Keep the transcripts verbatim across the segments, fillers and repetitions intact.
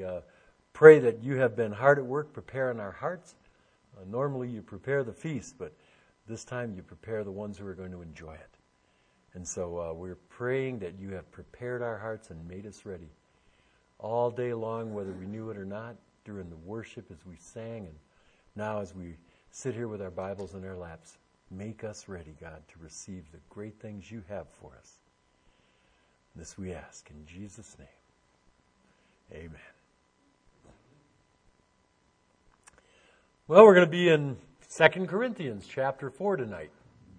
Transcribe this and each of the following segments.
uh, pray that you have been hard at work preparing our hearts. Uh, normally you prepare the feast, but this time you prepare the ones who are going to enjoy it. And so uh, we're praying that you have prepared our hearts and made us ready all day long, whether we knew it or not, during the worship as we sang, and now as we sit here with our Bibles in our laps. Make us ready, God, to receive the great things you have for us. This we ask in Jesus' name. Amen. Well, we're going to be in Second Corinthians chapter four tonight.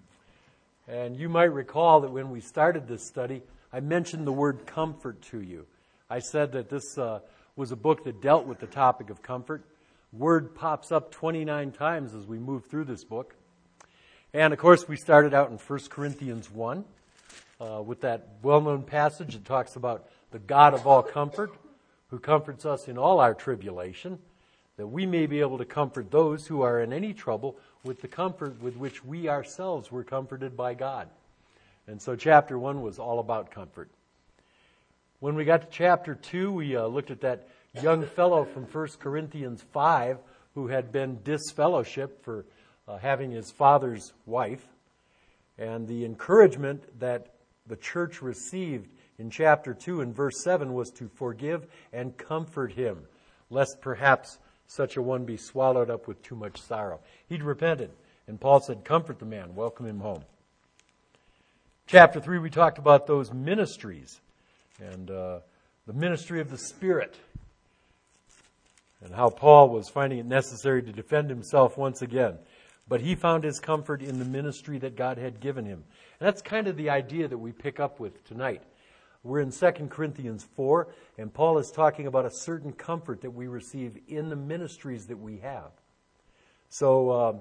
And you might recall that when we started this study, I mentioned the word comfort to you. I said that this uh, was a book that dealt with the topic of comfort. Word pops up twenty-nine times as we move through this book. And of course, we started out in First Corinthians one uh, with that well-known passage that talks about the God of all comfort, who comforts us in all our tribulation, that we may be able to comfort those who are in any trouble with the comfort with which we ourselves were comforted by God. And so chapter one was all about comfort. When we got to chapter two, we uh, looked at that young fellow from First Corinthians five who had been disfellowshipped for uh, having his father's wife, and the encouragement that the church received in chapter two and verse seven was to forgive and comfort him, lest perhaps such a one be swallowed up with too much sorrow. He'd repented, and Paul said, comfort the man, welcome him home. Chapter three, we talked about those ministries, and uh, the ministry of the Spirit, and how Paul was finding it necessary to defend himself once again. But he found his comfort in the ministry that God had given him. And that's kind of the idea that we pick up with tonight. We're in Second Corinthians four, and Paul is talking about a certain comfort that we receive in the ministries that we have. So, um,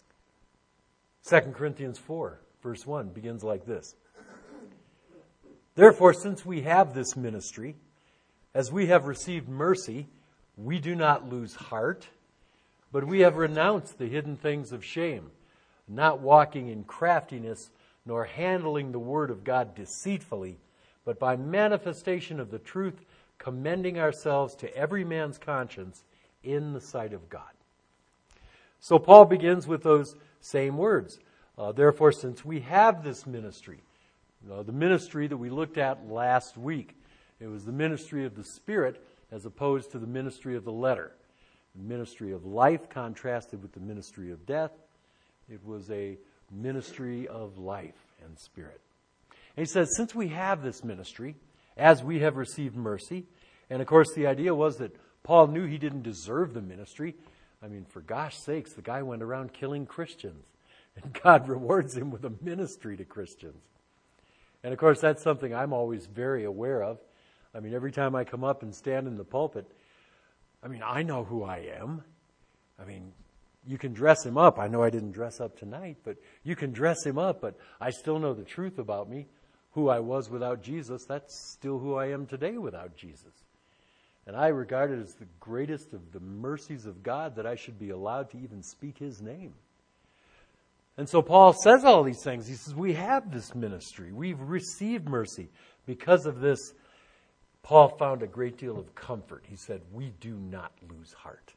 Second Corinthians four, verse one, begins like this. Therefore, since we have this ministry, as we have received mercy, we do not lose heart, but we have renounced the hidden things of shame, not walking in craftiness, nor handling the word of God deceitfully, but by manifestation of the truth, commending ourselves to every man's conscience in the sight of God. So Paul begins with those same words. Uh, Therefore, since we have this ministry, you know, the ministry that we looked at last week, it was the ministry of the Spirit as opposed to the ministry of the letter. The ministry of life contrasted with the ministry of death. It was a ministry of life and spirit. And he says, since we have this ministry, as we have received mercy, and of course the idea was that Paul knew he didn't deserve the ministry. I mean, for gosh sakes, the guy went around killing Christians, and God rewards him with a ministry to Christians. And of course, that's something I'm always very aware of. I mean, every time I come up and stand in the pulpit, I mean, I know who I am. I mean, you can dress him up. I know I didn't dress up tonight, but you can dress him up, but I still know the truth about me. Who I was without Jesus, that's still who I am today without Jesus. And I regard it as the greatest of the mercies of God that I should be allowed to even speak his name. And so Paul says all these things. He says, we have this ministry. We've received mercy. Because of this, Paul found a great deal of comfort. He said, we do not lose heart.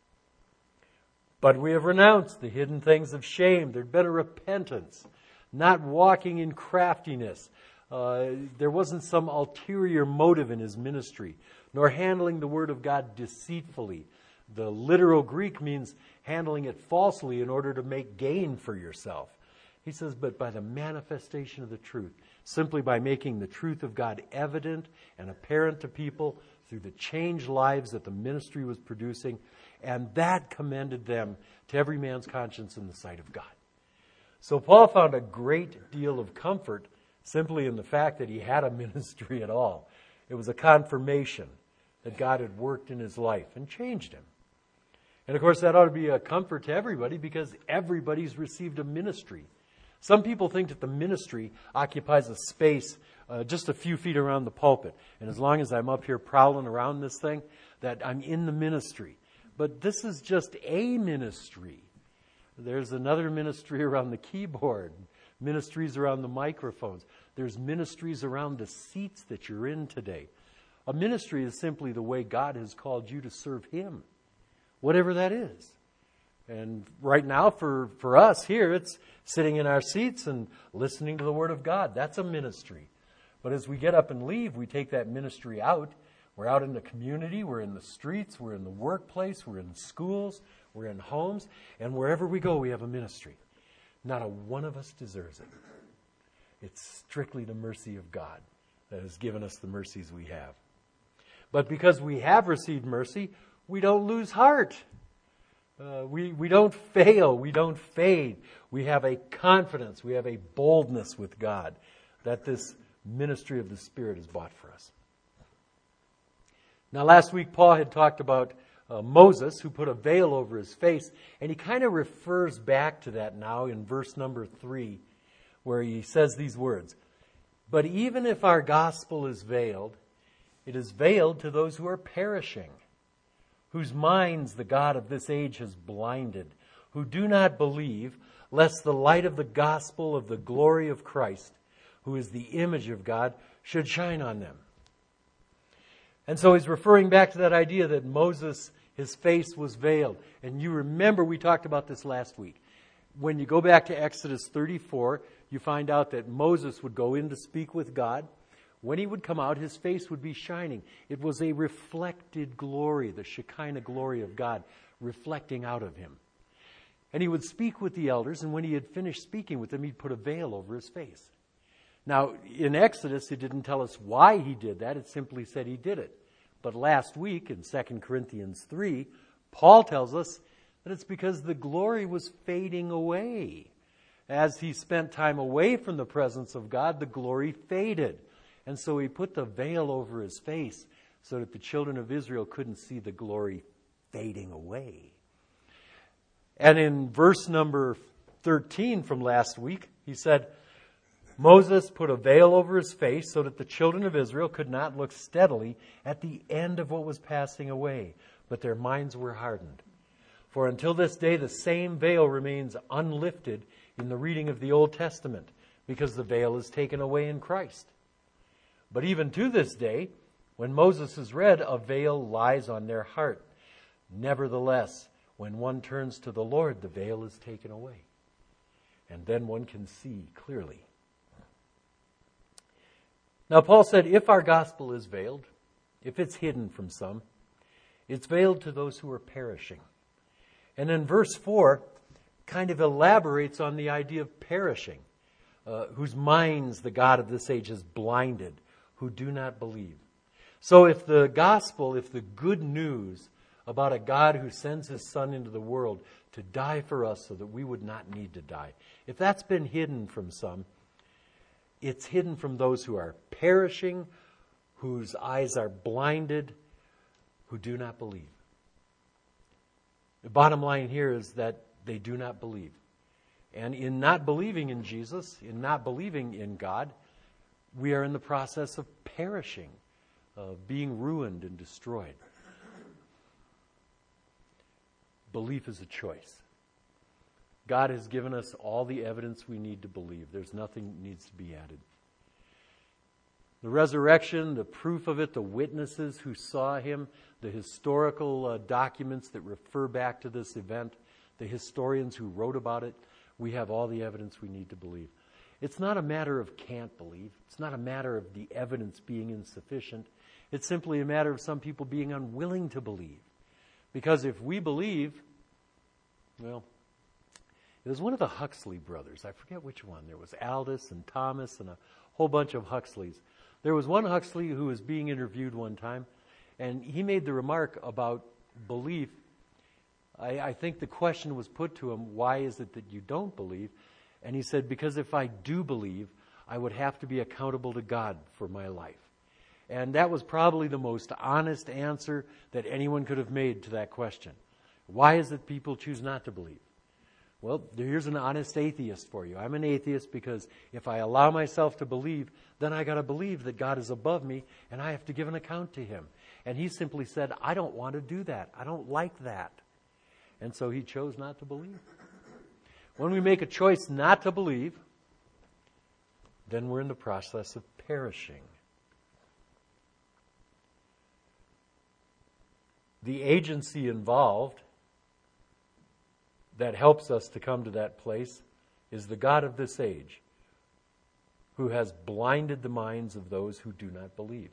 But we have renounced the hidden things of shame. There'd been a repentance, not walking in craftiness. Uh, there wasn't some ulterior motive in his ministry, nor handling the word of God deceitfully. The literal Greek means handling it falsely in order to make gain for yourself. He says, but by the manifestation of the truth, simply by making the truth of God evident and apparent to people through the changed lives that the ministry was producing, and that commended them to every man's conscience in the sight of God. So Paul found a great deal of comfort simply in the fact that he had a ministry at all. It was a confirmation that God had worked in his life and changed him. And of course, that ought to be a comfort to everybody because everybody's received a ministry. Some people think that the ministry occupies a space uh, just a few feet around the pulpit. And as long as I'm up here prowling around this thing, that I'm in the ministry. But this is just a ministry. There's another ministry around the keyboard, ministries around the microphones. There's ministries around the seats that you're in today. A ministry is simply the way God has called you to serve Him, whatever that is. And right now for, for us here, it's sitting in our seats and listening to the Word of God. That's a ministry. But as we get up and leave, we take that ministry out. We're out in the community, we're in the streets, we're in the workplace, we're in schools, we're in homes, and wherever we go, we have a ministry. Not a one of us deserves it. It's strictly the mercy of God that has given us the mercies we have. But because we have received mercy, we don't lose heart. Uh, we, we don't fail. We don't fade. We have a confidence. We have a boldness with God that this ministry of the Spirit is bought for us. Now, last week, Paul had talked about uh, Moses, who put a veil over his face, and he kind of refers back to that now in verse number three, where he says these words, "But even if our gospel is veiled, it is veiled to those who are perishing, whose minds the God of this age has blinded, who do not believe, lest the light of the gospel of the glory of Christ, who is the image of God, should shine on them." And so he's referring back to that idea that Moses, his face was veiled. And you remember we talked about this last week. When you go back to Exodus thirty-four, you find out that Moses would go in to speak with God. When he would come out, his face would be shining. It was a reflected glory, the Shekinah glory of God, reflecting out of him. And he would speak with the elders, and when he had finished speaking with them, he'd put a veil over his face. Now, in Exodus, it didn't tell us why he did that. It simply said he did it. But last week, in Second Corinthians three, Paul tells us that it's because the glory was fading away. As he spent time away from the presence of God, the glory faded. And so he put the veil over his face so that the children of Israel couldn't see the glory fading away. And in verse number thirteen from last week, he said, Moses put a veil over his face so that the children of Israel could not look steadily at the end of what was passing away, but their minds were hardened. For until this day, the same veil remains unlifted in the reading of the Old Testament, because the veil is taken away in Christ. But even to this day, when Moses is read, a veil lies on their heart. Nevertheless, when one turns to the Lord, the veil is taken away. And then one can see clearly. Now, Paul said, if our gospel is veiled, if it's hidden from some, it's veiled to those who are perishing. And in verse four, kind of elaborates on the idea of perishing, uh, whose minds the God of this age has blinded, who do not believe. So if the gospel, if the good news about a God who sends his Son into the world to die for us so that we would not need to die, if that's been hidden from some, it's hidden from those who are perishing, whose eyes are blinded, who do not believe. The bottom line here is that they do not believe. And in not believing in Jesus, in not believing in God, we are in the process of perishing, of being ruined and destroyed. Belief is a choice. God has given us all the evidence we need to believe. There's nothing that needs to be added. The resurrection, the proof of it, the witnesses who saw him, the historical uh, documents that refer back to this event, the historians who wrote about it, we have all the evidence we need to believe. It's not a matter of can't believe. It's not a matter of the evidence being insufficient. It's simply a matter of some people being unwilling to believe. Because if we believe, well, it was one of the Huxley brothers. I forget which one. There was Aldous and Thomas and a whole bunch of Huxleys. There was one Huxley who was being interviewed one time, and he made the remark about belief. I, I think the question was put to him, why is it that you don't believe? And he said, because if I do believe, I would have to be accountable to God for my life. And that was probably the most honest answer that anyone could have made to that question. Why is it people choose not to believe? Well, here's an honest atheist for you. I'm an atheist because if I allow myself to believe, then I got to believe that God is above me and I have to give an account to him. And he simply said, I don't want to do that. I don't like that. And so he chose not to believe. When we make a choice not to believe, then we're in the process of perishing. the agency involved that helps us to come to that place is the God of this age, who has blinded the minds of those who do not believe.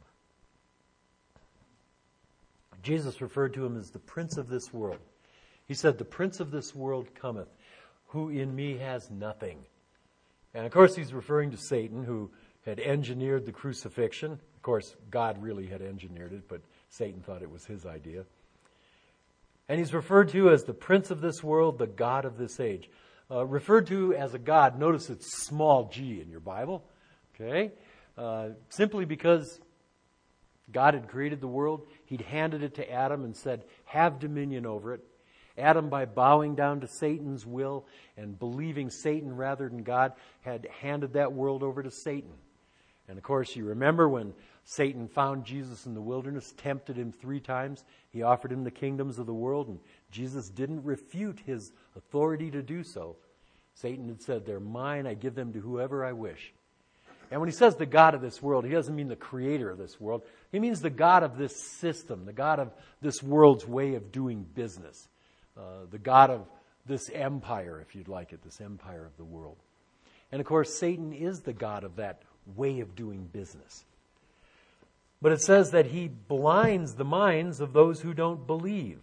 Jesus referred to him as the prince of this world. He said, the prince of this world cometh, who in me has nothing. And of course he's referring to Satan, who had engineered the crucifixion. Of course, God really had engineered it, but Satan thought it was his idea. And he's referred to as the prince of this world, the God of this age. Uh, referred to as a God, notice it's small g in your Bible, okay? Uh, simply because God had created the world, he'd handed it to Adam and said, have dominion over it. Adam, by bowing down to Satan's will and believing Satan rather than God, had handed that world over to Satan. And of course, you remember when Satan found Jesus in the wilderness, tempted him three times. He offered him the kingdoms of the world, and Jesus didn't refute his authority to do so. Satan had said, they're mine, I give them to whoever I wish. And when he says the God of this world, he doesn't mean the creator of this world. He means the God of this system, the God of this world's way of doing business, uh, the God of this empire, if you'd like it, this empire of the world. And of course, Satan is the God of that way of doing business. But it says that he blinds the minds of those who don't believe.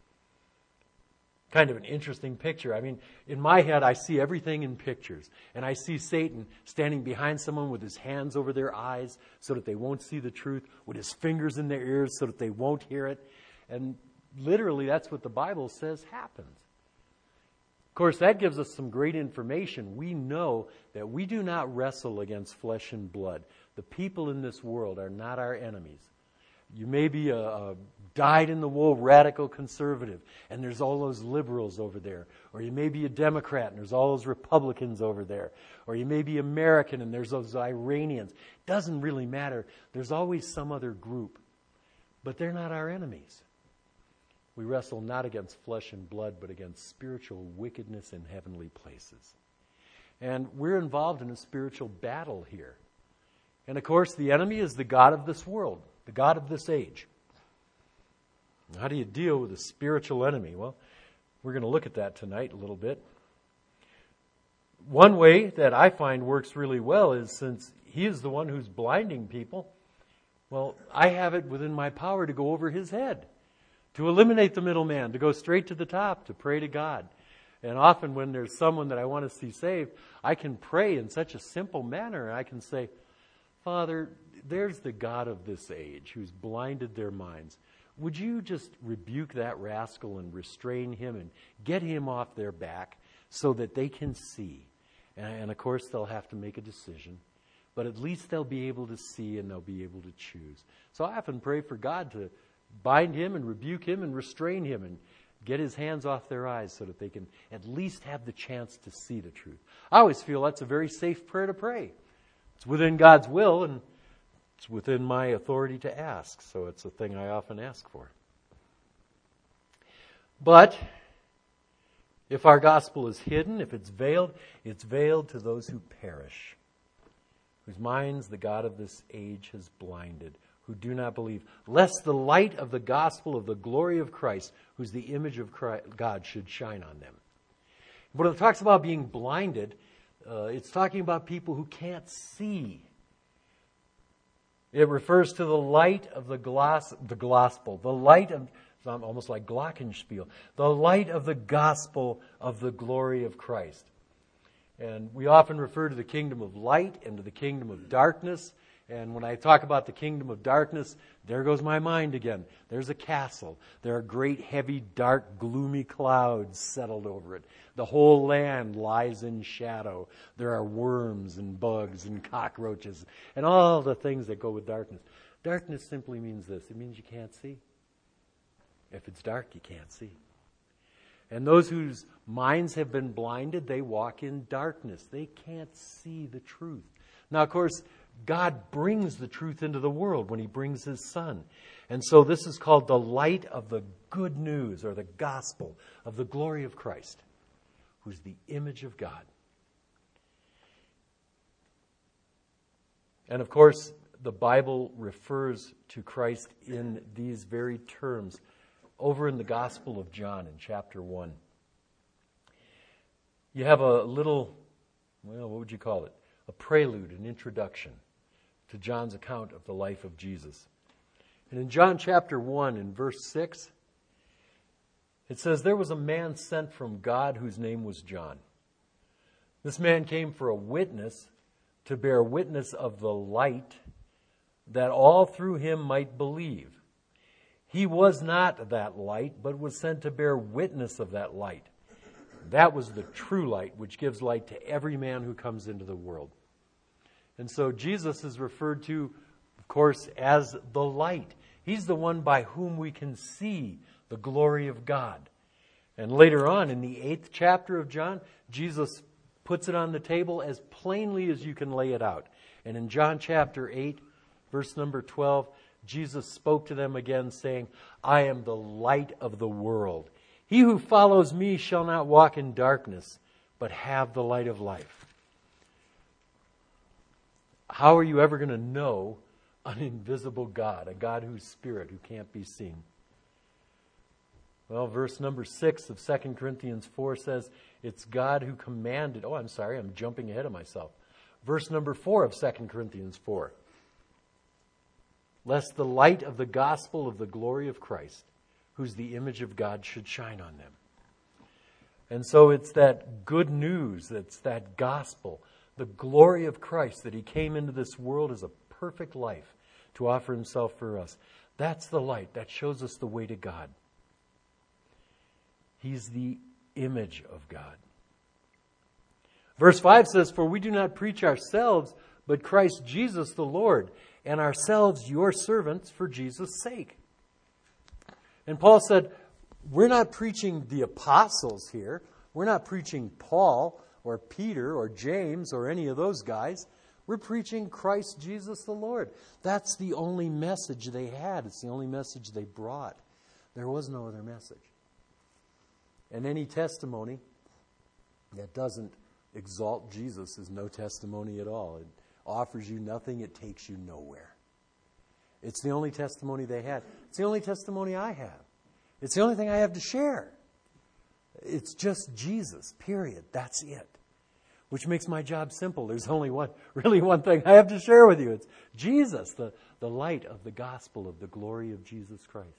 Kind of an interesting picture. I mean, in my head, I see everything in pictures. And I see Satan standing behind someone with his hands over their eyes so that they won't see the truth, with his fingers in their ears so that they won't hear it. And literally, that's what the Bible says happens. Of course, that gives us some great information. We know that we do not wrestle against flesh and blood. The people in this world are not our enemies. You may be a, a dyed-in-the-wool radical conservative, and there's all those liberals over there. Or you may be a Democrat, and there's all those Republicans over there. Or you may be American, and there's those Iranians. Doesn't really matter. There's always some other group. But they're not our enemies. We wrestle not against flesh and blood, but against spiritual wickedness in heavenly places. And we're involved in a spiritual battle here. And of course, the enemy is the God of this world, the God of this age. How do you deal with a spiritual enemy? Well, we're going to look at that tonight a little bit. One way that I find works really well is, since he is the one who's blinding people, well, I have it within my power to go over his head, to eliminate the middleman, to go straight to the top, to pray to God. And often when there's someone that I want to see saved, I can pray in such a simple manner. I can say, Father, there's the God of this age who's blinded their minds. Would you just rebuke that rascal and restrain him and get him off their back so that they can see? And, and of course, they'll have to make a decision. But at least they'll be able to see and they'll be able to choose. So I often pray for God to bind him and rebuke him and restrain him and get his hands off their eyes so that they can at least have the chance to see the truth. I always feel that's a very safe prayer to pray. It's within God's will, and it's within my authority to ask. So it's a thing I often ask for. But if our gospel is hidden, if it's veiled, it's veiled to those who perish, whose minds the God of this age has blinded, who do not believe, lest the light of the gospel of the glory of Christ, who's the image of Christ, God, should shine on them. When it talks about being blinded, uh, it's talking about people who can't see. It refers to the light of the, gloss, the gospel, the light of, it's almost like glockenspiel, the light of the gospel of the glory of Christ. And we often refer to the kingdom of light and to the kingdom of darkness. And when I talk about the kingdom of darkness, there goes my mind again. There's a castle. There are great, heavy, dark, gloomy clouds settled over it. The whole land lies in shadow. There are worms and bugs and cockroaches and all the things that go with darkness. Darkness simply means this. It means you can't see. If it's dark, you can't see. And those whose minds have been blinded, they walk in darkness. They can't see the truth. Now, of course, God brings the truth into the world when he brings his Son. And so this is called the light of the good news, or the gospel of the glory of Christ, who's the image of God. And of course, the Bible refers to Christ in these very terms over in the Gospel of John in chapter one. You have a little, well, what would you call it? A prelude, an introduction to John's account of the life of Jesus. And in John chapter one, in verse six, it says, "There was a man sent from God whose name was John. This man came for a witness, to bear witness of the light, that all through him might believe. He was not that light, but was sent to bear witness of that light. That was the true light, which gives light to every man who comes into the world." And so Jesus is referred to, of course, as the light. He's the one by whom we can see the glory of God. And later on, in the eighth chapter of John, Jesus puts it on the table as plainly as you can lay it out. And in John chapter eight, verse number twelve, Jesus spoke to them again, saying, "I am the light of the world. He who follows me shall not walk in darkness, but have the light of life." How are you ever going to know an invisible God, a God who's spirit, who can't be seen? Well, verse number six of Second Corinthians four says, it's God who commanded. Oh, I'm sorry, I'm jumping ahead of myself. Verse number four of Second Corinthians four. "Lest the light of the gospel of the glory of Christ, who's the image of God, should shine on them." And so it's that good news, it's that gospel, the glory of Christ, that he came into this world as a perfect life to offer himself for us. That's the light that shows us the way to God. He's the image of God. Verse five says, "For we do not preach ourselves, but Christ Jesus the Lord, and ourselves your servants for Jesus' sake." And Paul said, we're not preaching the apostles here. We're not preaching Paul or Peter or James or any of those guys. We're preaching Christ Jesus the Lord. That's the only message they had. It's the only message they brought. There was no other message. And any testimony that doesn't exalt Jesus is no testimony at all. It offers you nothing. It takes you nowhere. It's the only testimony they had. It's the only testimony I have. It's the only thing I have to share. It's just Jesus, period. That's it. Which makes my job simple. There's only one, really one thing I have to share with you. It's Jesus, the, the light of the gospel of the glory of Jesus Christ.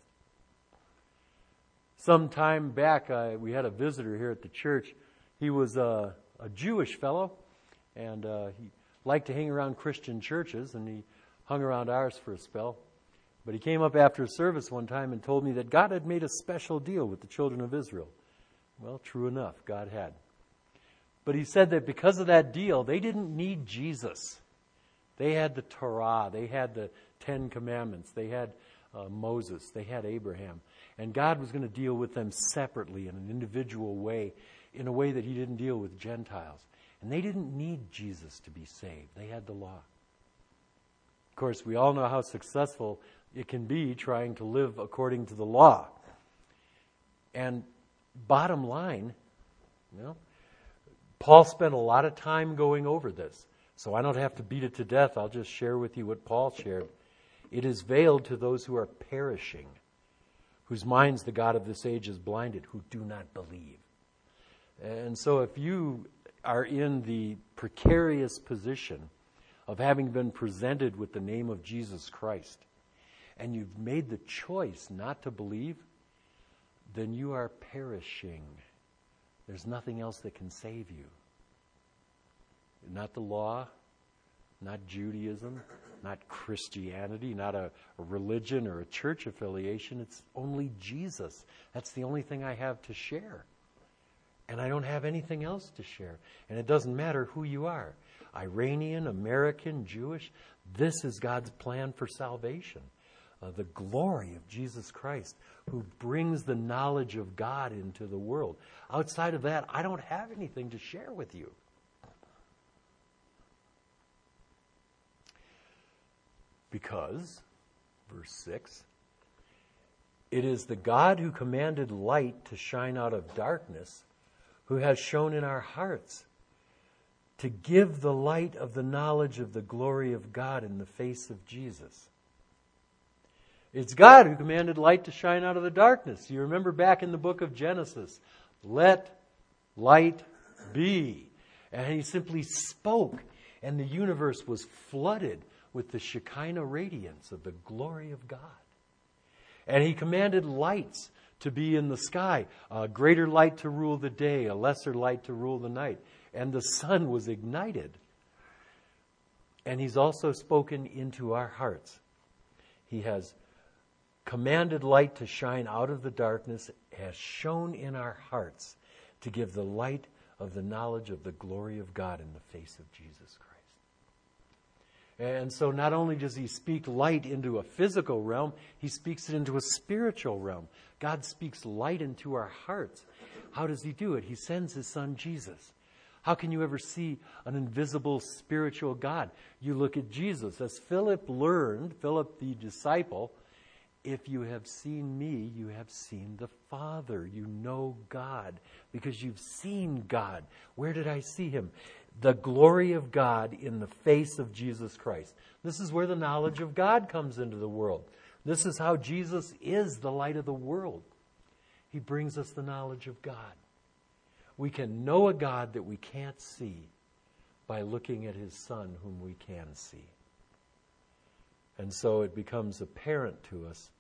Some time back, uh, we had a visitor here at the church. He was uh, a Jewish fellow, and uh, he liked to hang around Christian churches, and he hung around ours for a spell. But he came up after a service one time and told me that God had made a special deal with the children of Israel. Well, true enough, God had. But he said that because of that deal, they didn't need Jesus. They had the Torah, they had the Ten Commandments, they had uh, Moses, they had Abraham. And God was going to deal with them separately in an individual way, in a way that he didn't deal with Gentiles. And they didn't need Jesus to be saved. They had the law. Of course, we all know how successful it can be trying to live according to the law. And bottom line, you know, Paul spent a lot of time going over this. So I don't have to beat it to death. I'll just share with you what Paul shared. "It is veiled to those who are perishing, whose minds the God of this age is blinded, who do not believe." And so if you are in the precarious position of having been presented with the name of Jesus Christ, and you've made the choice not to believe, then you are perishing. There's nothing else that can save you. Not the law, not Judaism, not Christianity, not a, a religion or a church affiliation. It's only Jesus. That's the only thing I have to share. And I don't have anything else to share. And it doesn't matter who you are. Iranian, American, Jewish. This is God's plan for salvation. Uh, the glory of Jesus Christ, who brings the knowledge of God into the world. Outside of that, I don't have anything to share with you. Because, verse six, "It is the God who commanded light to shine out of darkness, who has shone in our hearts to give the light of the knowledge of the glory of God in the face of Jesus." It's God who commanded light to shine out of the darkness. You remember back in the book of Genesis, let light be. And he simply spoke, and the universe was flooded with the Shekinah radiance of the glory of God. And he commanded lights to be in the sky, a greater light to rule the day, a lesser light to rule the night. And the sun was ignited. And he's also spoken into our hearts. He has commanded light to shine out of the darkness, has shone in our hearts to give the light of the knowledge of the glory of God in the face of Jesus Christ. And so not only does he speak light into a physical realm, he speaks it into a spiritual realm. God speaks light into our hearts. How does he do it? He sends his son Jesus. How can you ever see an invisible spiritual God? You look at Jesus. As Philip learned, Philip the disciple, if you have seen me, you have seen the Father. You know God because you've seen God. Where did I see him? The glory of God in the face of Jesus Christ. This is where the knowledge of God comes into the world. This is how Jesus is the light of the world. He brings us the knowledge of God. We can know a God that we can't see by looking at his Son whom we can see. And so it becomes apparent to us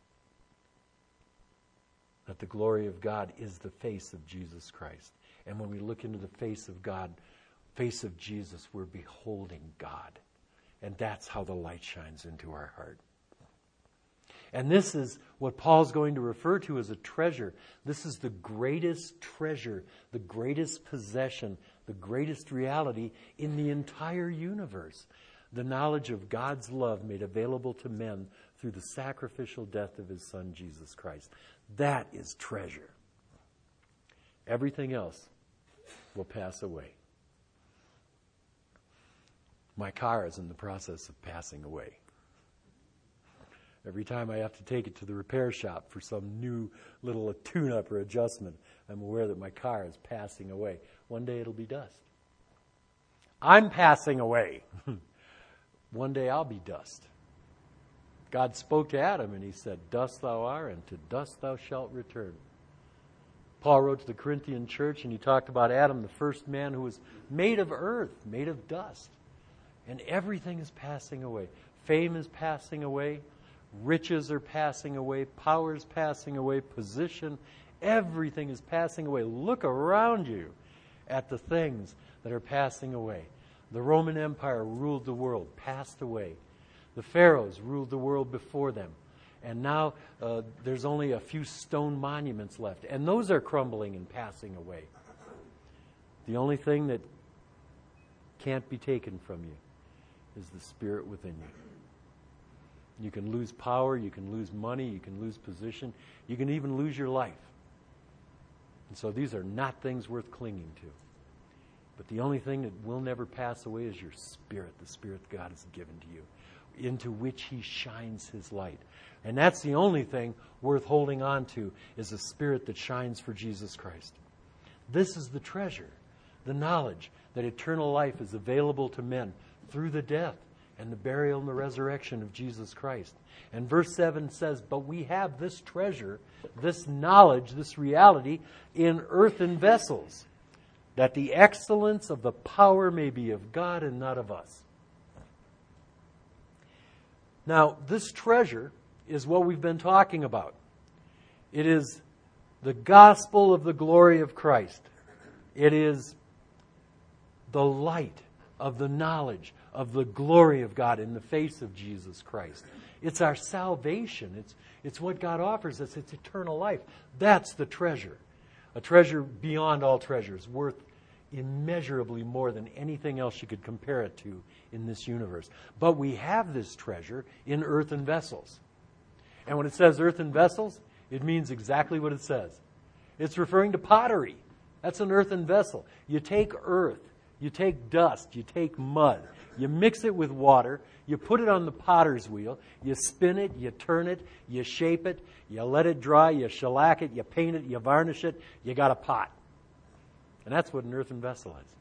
that the glory of God is the face of Jesus Christ. And when we look into the face of God, face of Jesus, we're beholding God. And that's how the light shines into our heart. And this is what Paul's going to refer to as a treasure. This is the greatest treasure, the greatest possession, the greatest reality in the entire universe. The knowledge of God's love made available to men through the sacrificial death of his Son, Jesus Christ. That is treasure. Everything else will pass away. My car is in the process of passing away. Every time I have to take it to the repair shop for some new little tune-up or adjustment, I'm aware that my car is passing away. One day it'll be dust. I'm passing away. One day I'll be dust. God spoke to Adam and he said, dust thou art, and to dust thou shalt return. Paul wrote to the Corinthian church and he talked about Adam, the first man who was made of earth, made of dust. And everything is passing away. Fame is passing away. Riches are passing away. Power is passing away. Position. Everything is passing away. Look around you at the things that are passing away. The Roman Empire ruled the world, passed away. The pharaohs ruled the world before them. And now uh, there's only a few stone monuments left. And those are crumbling and passing away. The only thing that can't be taken from you is the Spirit within you. You can lose power, you can lose money, you can lose position, you can even lose your life. And so these are not things worth clinging to. But the only thing that will never pass away is your spirit, the Spirit God has given to you, into which he shines his light. And that's the only thing worth holding on to, is a spirit that shines for Jesus Christ. This is the treasure, the knowledge that eternal life is available to men through the death and the burial and the resurrection of Jesus Christ. And verse seven says, but we have this treasure, this knowledge, this reality in earthen vessels, that the excellence of the power may be of God and not of us. Now, this treasure is what we've been talking about. It is the gospel of the glory of Christ. It is the light of the knowledge of the glory of God in the face of Jesus Christ. It's our salvation. It's, it's what God offers us. It's eternal life. That's the treasure. A treasure beyond all treasures, worth immeasurably more than anything else you could compare it to in this universe. But we have this treasure in earthen vessels. And when it says earthen vessels, it means exactly what it says. It's referring to pottery. That's an earthen vessel. You take earth, you take dust, you take mud, you mix it with water, you put it on the potter's wheel, you spin it, you turn it, you shape it, you let it dry, you shellac it, you paint it, you varnish it, you got a pot. And that's what an earthen vessel is.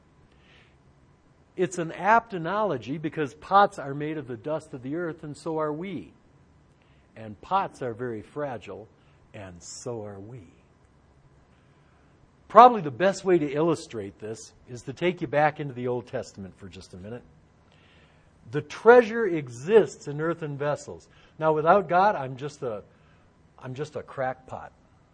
It's an apt analogy because pots are made of the dust of the earth, and so are we. and pots are very fragile, and so are we. Probably the best way to illustrate this is to take you back into the Old Testament for just a minute. The treasure exists in earthen vessels. Now, without God, I'm just a, I'm just a crackpot.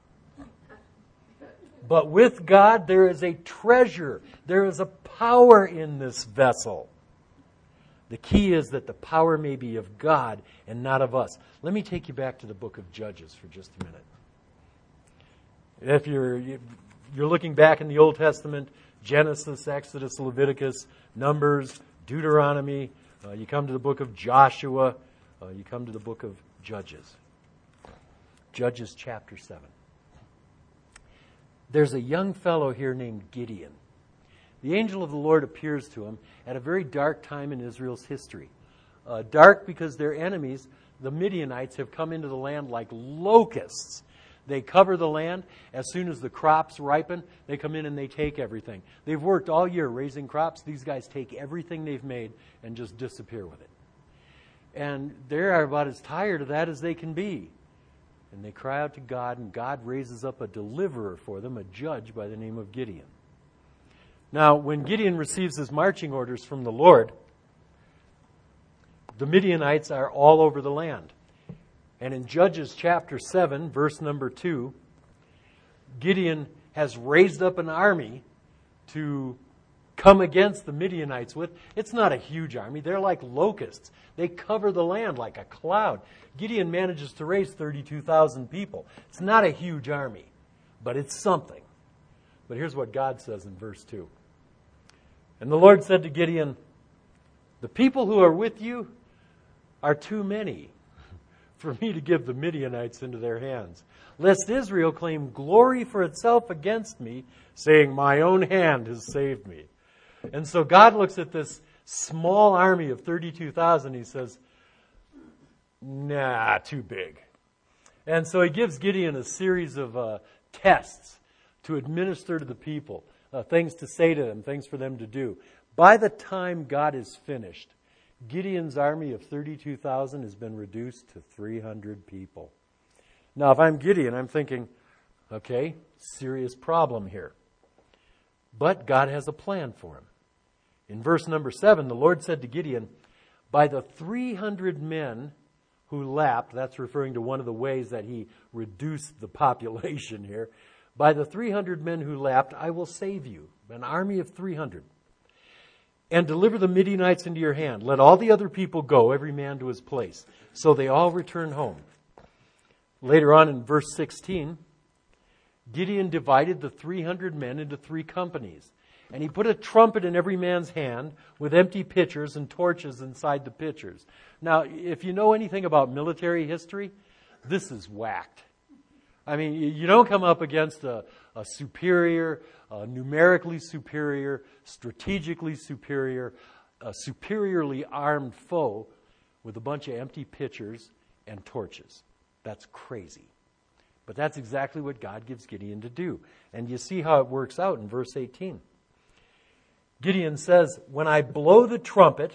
But with God, there is a treasure. There is a power in this vessel. The key is that the power may be of God and not of us. Let me take you back to the book of Judges for just a minute. If you're you're looking back in the Old Testament, Genesis, Exodus, Leviticus, Numbers, Deuteronomy, uh, you come to the book of Joshua, uh, you come to the book of Judges. Judges chapter seven. There's a young fellow here named Gideon. The angel of the Lord appears to him at a very dark time in Israel's history. Uh, dark because their enemies, the Midianites, have come into the land like locusts. They cover the land. As soon as the crops ripen, they come in and they take everything. They've worked all year raising crops. These guys take everything they've made and just disappear with it. And they're about as tired of that as they can be. And they cry out to God, and God raises up a deliverer for them, a judge by the name of Gideon. Now, when Gideon receives his marching orders from the Lord, the Midianites are all over the land. And in Judges chapter seven, verse number two, Gideon has raised up an army to come against the Midianites with. It's not a huge army. They're like locusts. They cover the land like a cloud. Gideon manages to raise thirty-two thousand people. It's not a huge army, but it's something. But here's what God says in verse two. And the Lord said to Gideon, the people who are with you are too many for me to give the Midianites into their hands, lest Israel claim glory for itself against me, saying, my own hand has saved me. And so God looks at this small army of thirty-two thousand. He says, nah, too big. And so he gives Gideon a series of uh, tests to administer to the people, uh, things to say to them, things for them to do. By the time God is finished, Gideon's army of thirty-two thousand has been reduced to three hundred people. Now, if I'm Gideon, I'm thinking, okay, serious problem here. But God has a plan for him. In verse number seven, the Lord said to Gideon, by the three hundred men who lapped, that's referring to one of the ways that he reduced the population here, by the three hundred men who lapped, I will save you, an army of three hundred. And deliver the Midianites into your hand. Let all the other people go, every man to his place. So they all return home. Later on in verse sixteen, Gideon divided the three hundred men into three companies. And he put a trumpet in every man's hand with empty pitchers and torches inside the pitchers. Now, if you know anything about military history, this is whacked. I mean, you don't come up against a, a superior, a numerically superior, strategically superior, a superiorly armed foe with a bunch of empty pitchers and torches. That's crazy. But that's exactly what God gives Gideon to do. And you see how it works out in verse eighteen. Gideon says, when I blow the trumpet,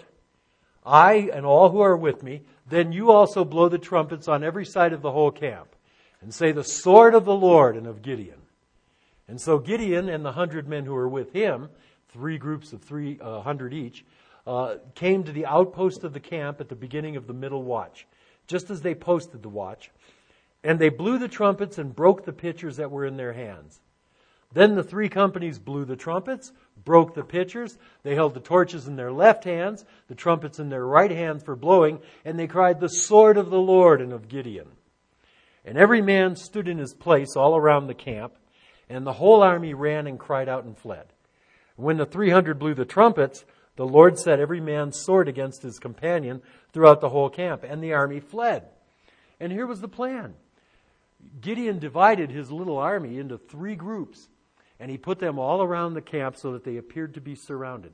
I and all who are with me, then you also blow the trumpets on every side of the whole camp. And say, the sword of the Lord and of Gideon. And so Gideon and the hundred men who were with him, three groups of three uh, hundred each, uh, came to the outpost of the camp at the beginning of the middle watch, just as they posted the watch. And they blew the trumpets and broke the pitchers that were in their hands. Then the three companies blew the trumpets, broke the pitchers. They held the torches in their left hands, the trumpets in their right hands for blowing, and they cried, the sword of the Lord and of Gideon. And every man stood in his place all around the camp, and the whole army ran and cried out and fled. When the three hundred blew the trumpets, the Lord set every man's sword against his companion throughout the whole camp, and the army fled. And here was the plan. Gideon divided his little army into three groups, and he put them all around the camp so that they appeared to be surrounded.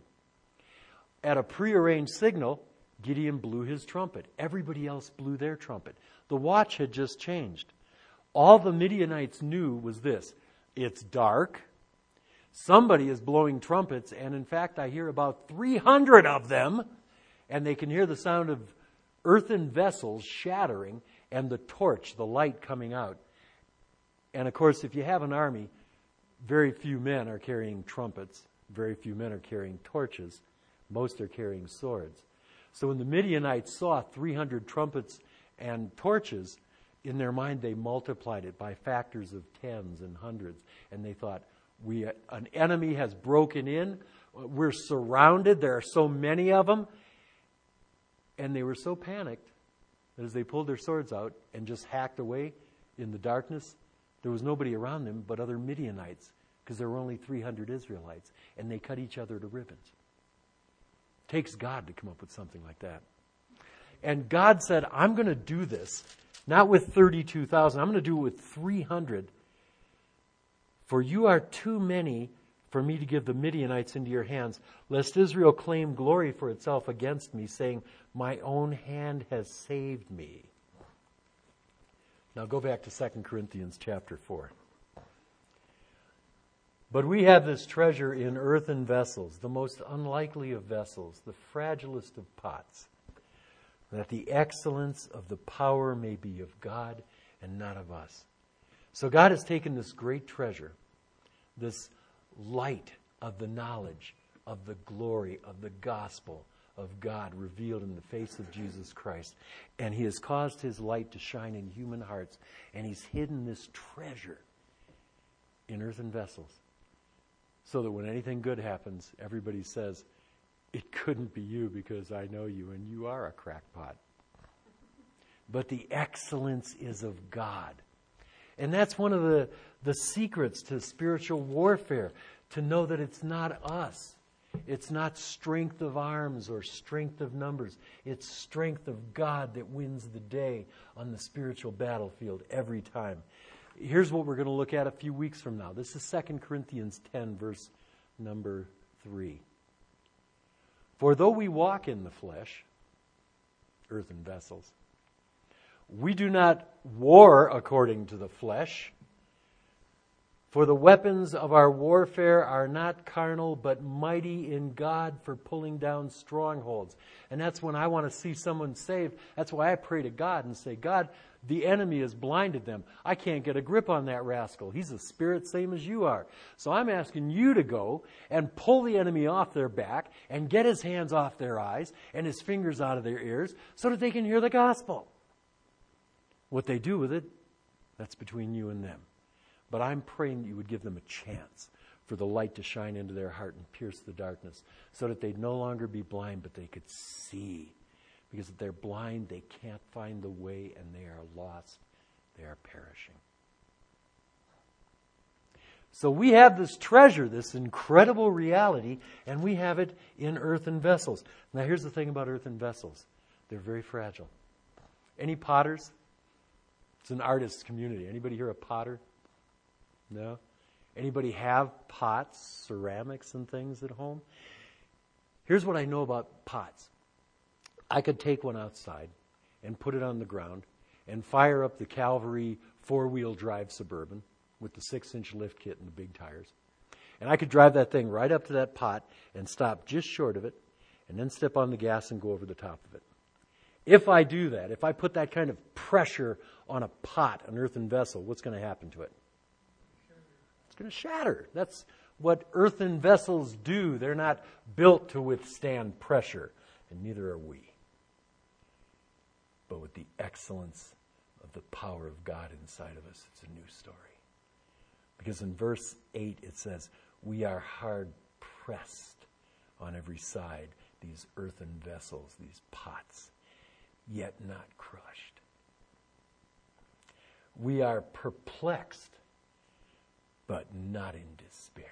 At a prearranged signal, Gideon blew his trumpet. Everybody else blew their trumpet. The watch had just changed. All the Midianites knew was this: it's dark. Somebody is blowing trumpets, and in fact, I hear about three hundred of them, and they can hear the sound of earthen vessels shattering, and the torch, the light coming out. And of course, if you have an army, very few men are carrying trumpets. Very few men are carrying torches. Most are carrying swords. So when the Midianites saw three hundred trumpets and torches, in their mind they multiplied it by factors of tens and hundreds. And they thought, we an enemy has broken in. We're surrounded. There are so many of them. And they were so panicked that as they pulled their swords out and just hacked away in the darkness, there was nobody around them but other Midianites, because there were only three hundred Israelites, and they cut each other to ribbons. It takes God to come up with something like that. And God said, I'm going to do this, not with thirty-two thousand, I'm going to do it with three hundred. For you are too many for me to give the Midianites into your hands, lest Israel claim glory for itself against me, saying, my own hand has saved me. Now go back to Second Corinthians chapter four. But we have this treasure in earthen vessels, the most unlikely of vessels, the fragilest of pots, that the excellence of the power may be of God and not of us. So God has taken this great treasure, this light of the knowledge of the glory of the gospel of God revealed in the face of Jesus Christ, and He has caused His light to shine in human hearts, and He's hidden this treasure in earthen vessels, so that when anything good happens, everybody says, it couldn't be you because I know you and you are a crackpot. But the excellence is of God. And that's one of the, the secrets to spiritual warfare, to know that it's not us. It's not strength of arms or strength of numbers. It's strength of God that wins the day on the spiritual battlefield every time. Here's what we're going to look at a few weeks from now. This is Second Corinthians ten, verse number three. For though we walk in the flesh, earthen vessels, we do not war according to the flesh. For the weapons of our warfare are not carnal, but mighty in God for pulling down strongholds. And that's when I want to see someone saved. That's why I pray to God and say, God, the enemy has blinded them. I can't get a grip on that rascal. He's a spirit same as you are. So I'm asking you to go and pull the enemy off their back and get his hands off their eyes and his fingers out of their ears so that they can hear the gospel. What they do with it, that's between you and them. But I'm praying that you would give them a chance for the light to shine into their heart and pierce the darkness so that they'd no longer be blind, but they could see. Because if they're blind, they can't find the way and they are lost. They are perishing. So we have this treasure, this incredible reality, and we have it in earthen vessels. Now here's the thing about earthen vessels. They're very fragile. Any potters? It's an artist's community. Anybody here a potter? No? Anybody have pots, ceramics and things at home? Here's what I know about pots. I could take one outside and put it on the ground and fire up the Calvary four-wheel drive Suburban with the six-inch lift kit and the big tires. And I could drive that thing right up to that pot and stop just short of it and then step on the gas and go over the top of it. If I do that, if I put that kind of pressure on a pot, an earthen vessel, what's going to happen to it? It's going to shatter. That's what earthen vessels do. They're not built to withstand pressure, and neither are we. But with the excellence of the power of God inside of us, it's a new story. Because in verse eight it says, we are hard pressed on every side, these earthen vessels, these pots, yet not crushed. We are perplexed, but not in despair.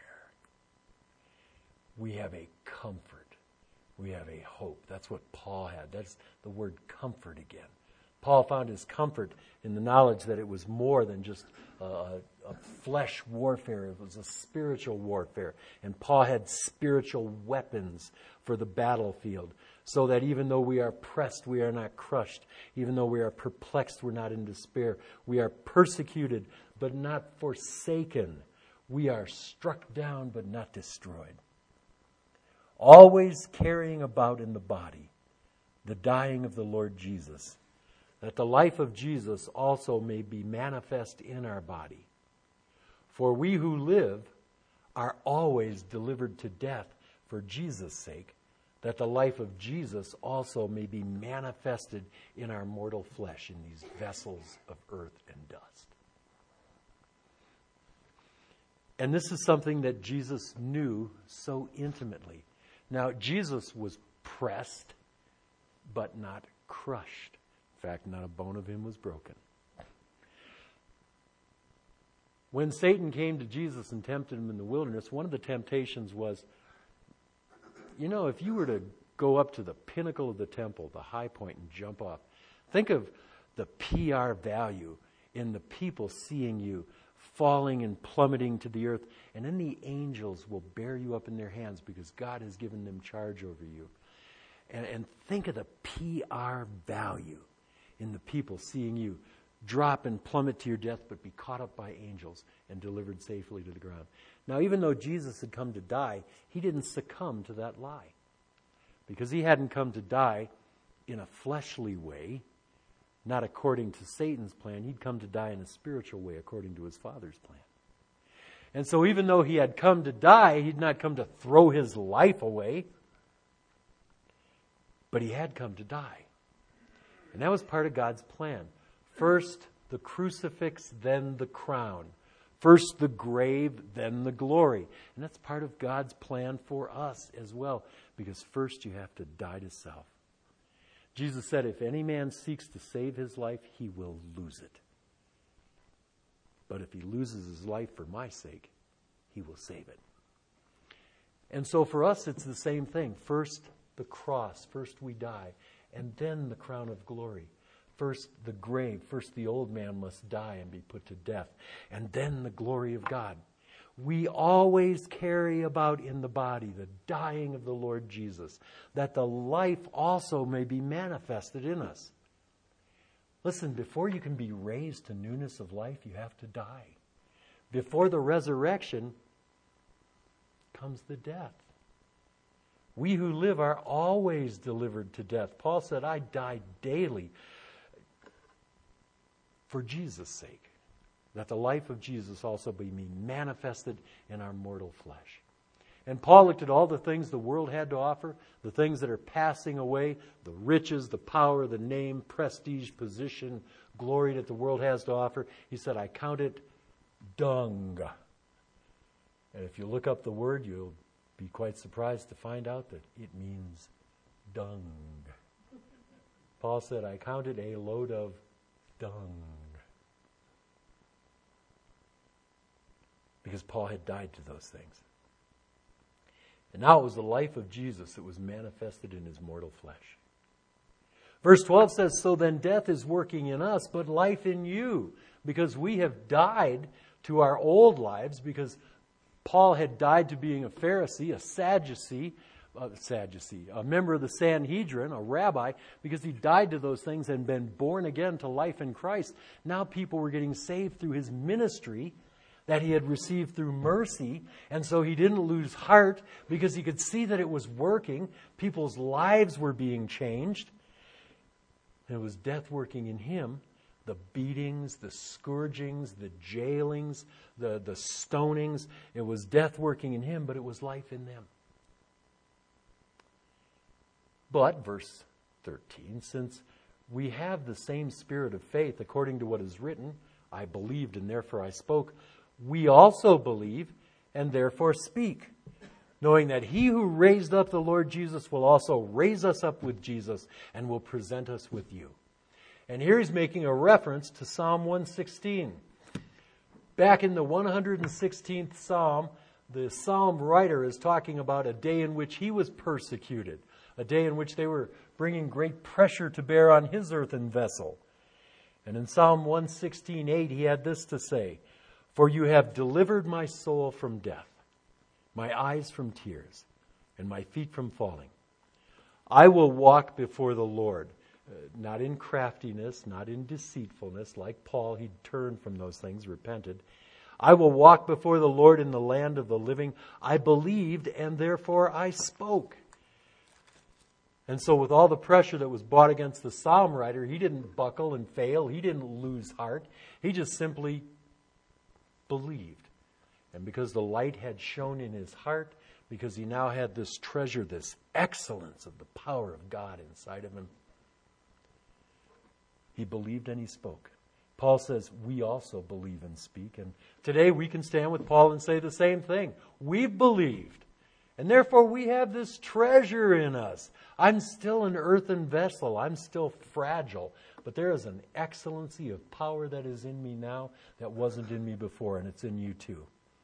We have a comfort. We have a hope. That's what Paul had. That's the word comfort again. Paul found his comfort in the knowledge that it was more than just a, a flesh warfare. It was a spiritual warfare. And Paul had spiritual weapons for the battlefield, so that even though we are pressed, we are not crushed. Even though we are perplexed, we're not in despair. We are persecuted, but not forsaken. We are struck down, but not destroyed. Always carrying about in the body the dying of the Lord Jesus, that the life of Jesus also may be manifest in our body. For we who live are always delivered to death for Jesus' sake, that the life of Jesus also may be manifested in our mortal flesh, in these vessels of earth and dust. And this is something that Jesus knew so intimately. Now, Jesus was pressed, but not crushed. In fact, not a bone of him was broken. When Satan came to Jesus and tempted him in the wilderness, one of the temptations was, you know, if you were to go up to the pinnacle of the temple, the high point, and jump off, think of the P R value in the people seeing you falling and plummeting to the earth, and then the angels will bear you up in their hands because God has given them charge over you. And, and think of the P R value in the people seeing you drop and plummet to your death, but be caught up by angels and delivered safely to the ground. Now, even though Jesus had come to die, he didn't succumb to that lie, because he hadn't come to die in a fleshly way, not according to Satan's plan. He'd come to die in a spiritual way, according to his Father's plan. And so even though he had come to die, he'd not come to throw his life away, but he had come to die. And that was part of God's plan. First the crucifix, then the crown. First the grave, then the glory. And that's part of God's plan for us as well, because first you have to die to self. Jesus said, if any man seeks to save his life, he will lose it. But if he loses his life for my sake, he will save it. And so for us, it's the same thing. First the cross, first we die, and then the crown of glory. First the grave, first the old man must die and be put to death, and then the glory of God. We always carry about in the body the dying of the Lord Jesus, that the life also may be manifested in us. Listen, before you can be raised to newness of life, you have to die. Before the resurrection comes the death. We who live are always delivered to death. Paul said, I die daily for Jesus' sake, that the life of Jesus also be manifested in our mortal flesh. And Paul looked at all the things the world had to offer, the things that are passing away, the riches, the power, the name, prestige, position, glory that the world has to offer. He said, I count it dung. And if you look up the word, you'll be quite surprised to find out that it means dung. Paul said, I count it a load of dung. Because Paul had died to those things. And now it was the life of Jesus that was manifested in his mortal flesh. Verse twelve says, so then death is working in us, but life in you. Because we have died to our old lives, because Paul had died to being a Pharisee, a Sadducee, a Sadducee, a member of the Sanhedrin, a rabbi, because he died to those things and been born again to life in Christ. Now people were getting saved through his ministry that he had received through mercy, and so he didn't lose heart because he could see that it was working. People's lives were being changed. And it was death working in him. The beatings, the scourgings, the jailings, the, the stonings. It was death working in him, but it was life in them. But, verse thirteen, since we have the same spirit of faith, according to what is written, I believed and therefore I spoke, we also believe and therefore speak, knowing that he who raised up the Lord Jesus will also raise us up with Jesus and will present us with you. And here he's making a reference to Psalm one sixteen. Back in the one hundred sixteenth Psalm, the psalm writer is talking about a day in which he was persecuted, a day in which they were bringing great pressure to bear on his earthen vessel. And in Psalm one sixteen eight, he had this to say, for you have delivered my soul from death, my eyes from tears, and my feet from falling. I will walk before the Lord, uh, not in craftiness, not in deceitfulness. Like Paul, he turned from those things, repented. I will walk before the Lord in the land of the living. I believed, and therefore I spoke. And so with all the pressure that was brought against the psalm writer, he didn't buckle and fail. He didn't lose heart. He just simply believed. And because the light had shone in his heart, because he now had this treasure, this excellence of the power of God inside of him, he believed and he spoke. Paul says, we also believe and speak. And today we can stand with Paul and say the same thing. We've believed. And therefore we have this treasure in us. I'm still an earthen vessel. I'm still fragile. But there is an excellency of power that is in me now that wasn't in me before, and it's in you too.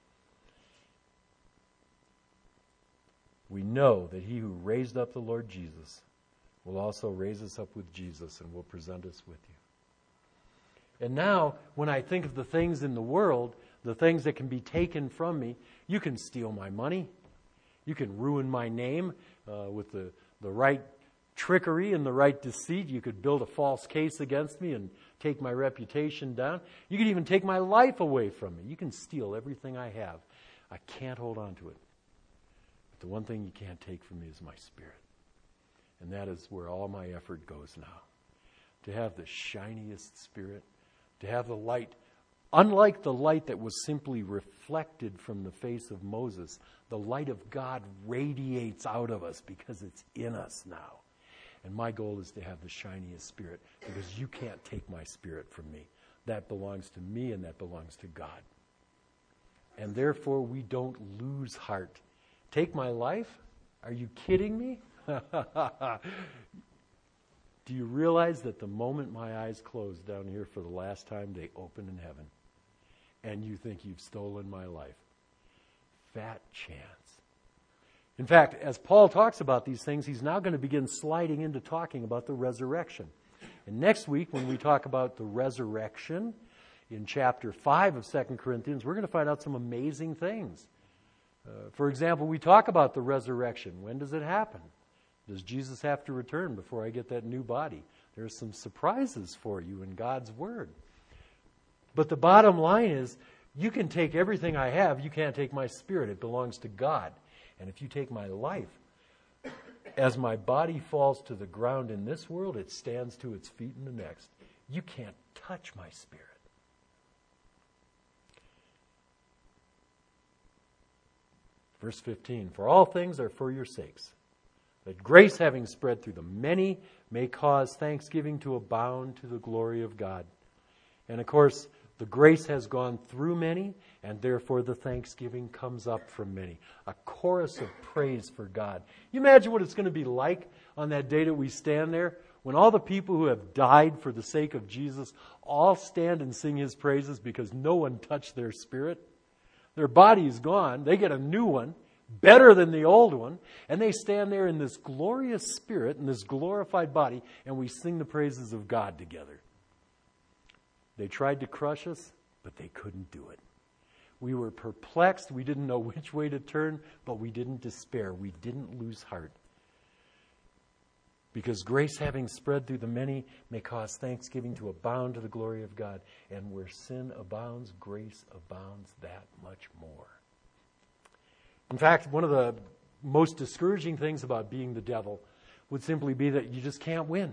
We know that he who raised up the Lord Jesus will also raise us up with Jesus and will present us with you. And now, when I think of the things in the world, the things that can be taken from me, you can steal my money. You can ruin my name uh, with the, the right trickery and the right deceit. You could build a false case against me and take my reputation down. You could even take my life away from me. You can steal everything I have. I can't hold on to it. But the one thing you can't take from me is my spirit. And that is where all my effort goes now. To have the shiniest spirit, to have the light. Unlike the light that was simply reflected from the face of Moses, the light of God radiates out of us because it's in us now. And my goal is to have the shiniest spirit because you can't take my spirit from me. That belongs to me and that belongs to God. And therefore we don't lose heart. Take my life? Are you kidding me? Do you realize that the moment my eyes close down here for the last time, they open in heaven? And you think you've stolen my life. Fat chance. In fact, as Paul talks about these things, he's now going to begin sliding into talking about the resurrection. And next week, when we talk about the resurrection in chapter five of Second Corinthians, we're going to find out some amazing things. Uh, for example, we talk about the resurrection. When does it happen? Does Jesus have to return before I get that new body? There's some surprises for you in God's Word. But the bottom line is, you can take everything I have, you can't take my spirit. It belongs to God. And if you take my life, as my body falls to the ground in this world, it stands to its feet in the next. You can't touch my spirit. Verse fifteen, for all things are for your sakes, that grace having spread through the many may cause thanksgiving to abound to the glory of God. And of course, the grace has gone through many, and therefore the thanksgiving comes up from many. A chorus of praise for God. You imagine what it's going to be like on that day that we stand there, when all the people who have died for the sake of Jesus all stand and sing His praises because no one touched their spirit. Their body is gone. They get a new one, better than the old one, and they stand there in this glorious spirit, in this glorified body, and we sing the praises of God together. They tried to crush us, but they couldn't do it. We were perplexed. We didn't know which way to turn, but we didn't despair. We didn't lose heart. Because grace having spread through the many may cause thanksgiving to abound to the glory of God. And where sin abounds, grace abounds that much more. In fact, one of the most discouraging things about being the devil would simply be that you just can't win.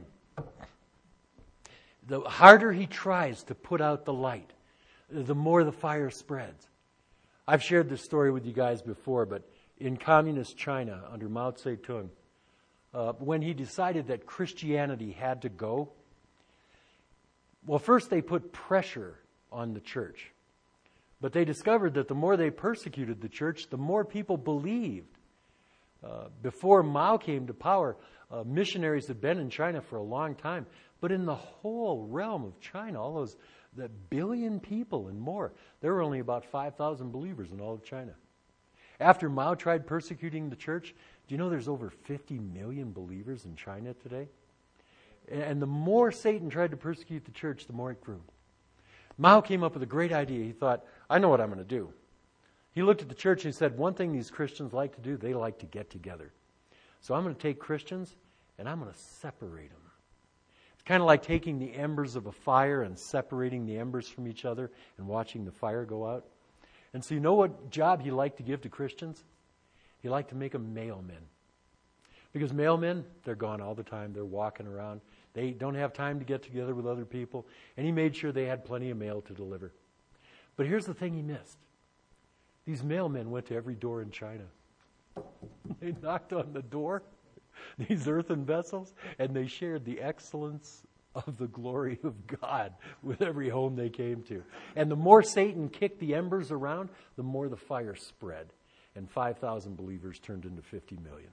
The harder he tries to put out the light, the more the fire spreads. I've shared this story with you guys before, but in communist China under Mao Zedong, uh, when he decided that Christianity had to go, well, first they put pressure on the church. But they discovered that the more they persecuted the church, the more people believed. Uh, before Mao came to power, uh, missionaries had been in China for a long time. But in the whole realm of China, all those that billion people and more, there were only about five thousand believers in all of China. After Mao tried persecuting the church, do you know there's over fifty million believers in China today? And the more Satan tried to persecute the church, the more it grew. Mao came up with a great idea. He thought, I know what I'm going to do. He looked at the church and he said, one thing these Christians like to do, they like to get together. So I'm going to take Christians and I'm going to separate them. It's kind of like taking the embers of a fire and separating the embers from each other and watching the fire go out. And so you know what job he liked to give to Christians? He liked to make them mailmen. Because mailmen, they're gone all the time. They're walking around. They don't have time to get together with other people. And he made sure they had plenty of mail to deliver. But here's the thing he missed. These mailmen went to every door in China. They knocked on the door, these earthen vessels, and they shared the excellence of the glory of God with every home they came to. And the more Satan kicked the embers around, the more the fire spread. And five thousand believers turned into fifty million.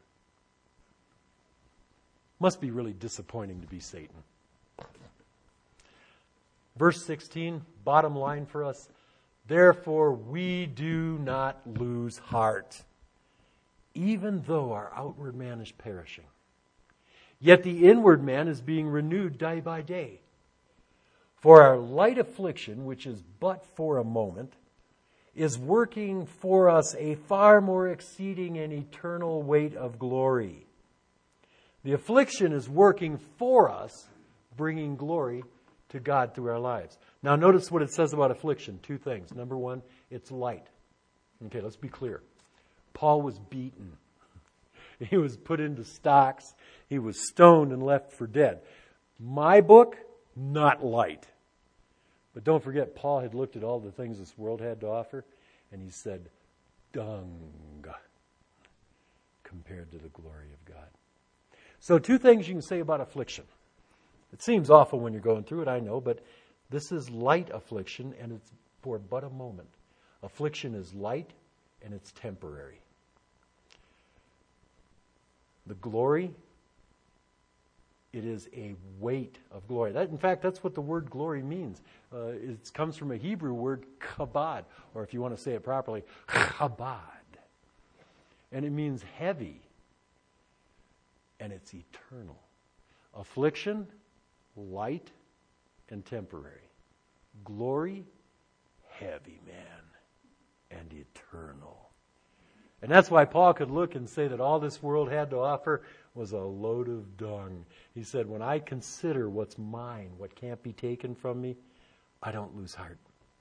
Must be really disappointing to be Satan. Verse sixteen, bottom line for us. Therefore we do not lose heart, even though our outward man is perishing. Yet the inward man is being renewed day by day. For our light affliction, which is but for a moment, is working for us a far more exceeding and eternal weight of glory. The affliction is working for us, bringing glory to God through our lives. Now notice what it says about affliction. Two things. Number one, it's light. Okay, let's be clear. Paul was beaten. He was put into stocks. He was stoned and left for dead. My book, not light. But don't forget, Paul had looked at all the things this world had to offer, and he said, dung compared to the glory of God. So two things you can say about affliction. It seems awful when you're going through it, I know, but this is light affliction, and it's for but a moment. Affliction is light, and it's temporary. The glory, it is a weight of glory. That, in fact, that's what the word glory means. Uh, it comes from a Hebrew word, kabod, or if you want to say it properly, chabad. And it means heavy, and it's eternal. Affliction, light, and temporary. Glory, heavy, man, and eternal. And that's why Paul could look and say that all this world had to offer was a load of dung. He said, when I consider what's mine, what can't be taken from me, I don't lose heart.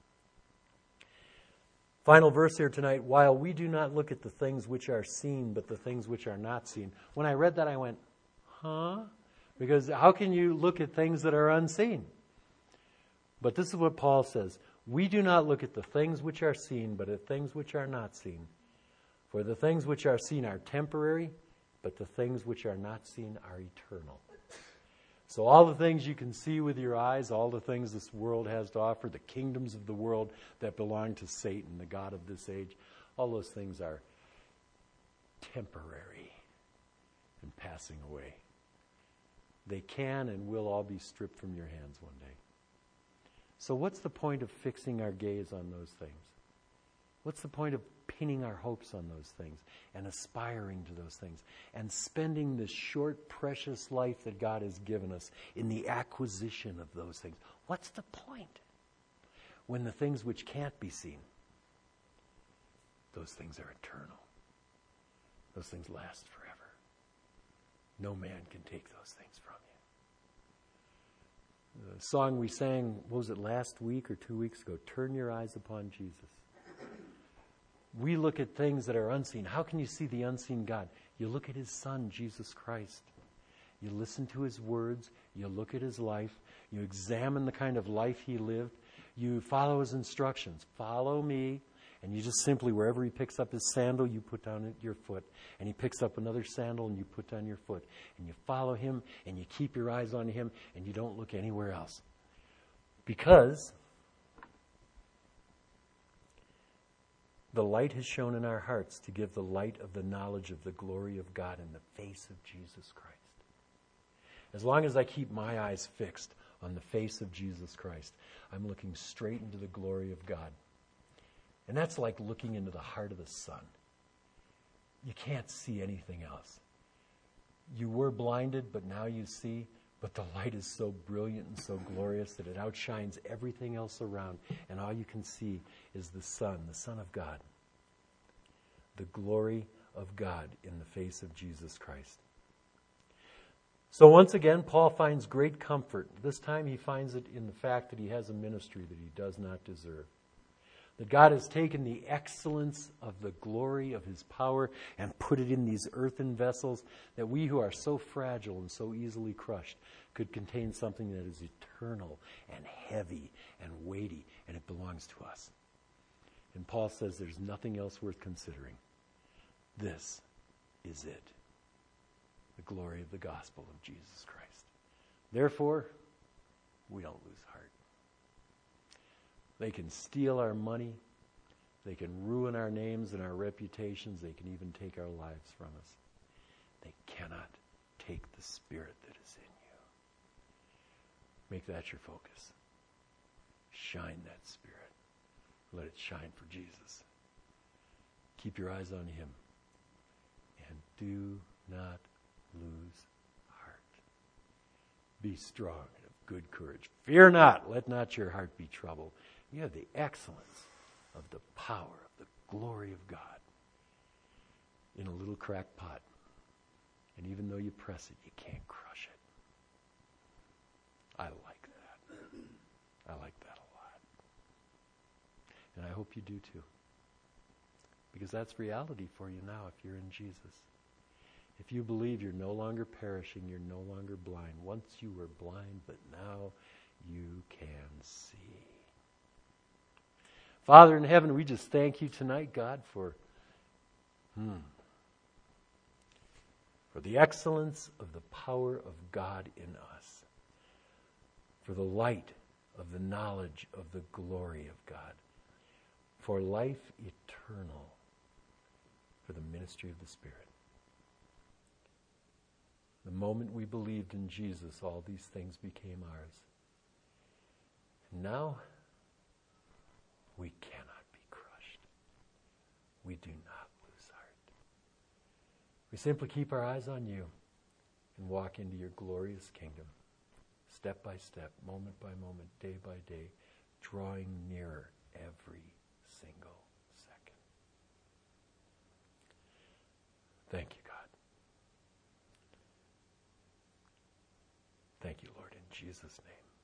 Final verse here tonight. While we do not look at the things which are seen, but the things which are not seen. When I read that, I went, huh? Because how can you look at things that are unseen? But this is what Paul says. We do not look at the things which are seen, but at things which are not seen. For the things which are seen are temporary, but the things which are not seen are eternal. So all the things you can see with your eyes, all the things this world has to offer, the kingdoms of the world that belong to Satan, the god of this age, all those things are temporary and passing away. They can and will all be stripped from your hands one day. So what's the point of fixing our gaze on those things? What's the point of pinning our hopes on those things and aspiring to those things and spending this short, precious life that God has given us in the acquisition of those things? What's the point when the things which can't be seen, those things are eternal. Those things last forever. No man can take those things from you. The song we sang, what was it, last week or two weeks ago? Turn your eyes upon Jesus. We look at things that are unseen. How can you see the unseen God? You look at His Son, Jesus Christ. You listen to His words. You look at His life. You examine the kind of life He lived. You follow His instructions. Follow me. And you just simply, wherever He picks up His sandal, you put down your foot. And He picks up another sandal and you put down your foot. And you follow Him and you keep your eyes on Him and you don't look anywhere else. Because the light has shone in our hearts to give the light of the knowledge of the glory of God in the face of Jesus Christ. As long as I keep my eyes fixed on the face of Jesus Christ, I'm looking straight into the glory of God. And that's like looking into the heart of the sun. You can't see anything else. You were blinded, but now you see. But the light is so brilliant and so glorious that it outshines everything else around. And all you can see is the Son, the Son of God. The glory of God in the face of Jesus Christ. So once again, Paul finds great comfort. This time he finds it in the fact that he has a ministry that he does not deserve. That God has taken the excellence of the glory of his power and put it in these earthen vessels, that we who are so fragile and so easily crushed could contain something that is eternal and heavy and weighty, and it belongs to us. And Paul says there's nothing else worth considering. This is it. The glory of the gospel of Jesus Christ. Therefore, we don't lose heart. They can steal our money. They can ruin our names and our reputations. They can even take our lives from us. They cannot take the Spirit that is in you. Make that your focus. Shine that Spirit. Let it shine for Jesus. Keep your eyes on him. And do not lose heart. Be strong and of good courage. Fear not. Let not your heart be troubled. You have the excellence of the power, of the glory of God in a little cracked pot. And even though you press it, you can't crush it. I like that. I like that a lot. And I hope you do too. Because that's reality for you now if you're in Jesus. If you believe you're no longer perishing, you're no longer blind. Once you were blind, but now you can see. Father in heaven, we just thank you tonight, God, for, hmm, for the excellence of the power of God in us, for the light of the knowledge of the glory of God, for life eternal, for the ministry of the Spirit. The moment we believed in Jesus, all these things became ours. And now, we cannot be crushed. We do not lose heart. We simply keep our eyes on you and walk into your glorious kingdom, step by step, moment by moment, day by day, drawing nearer every single second. Thank you, God. Thank you, Lord, in Jesus' name.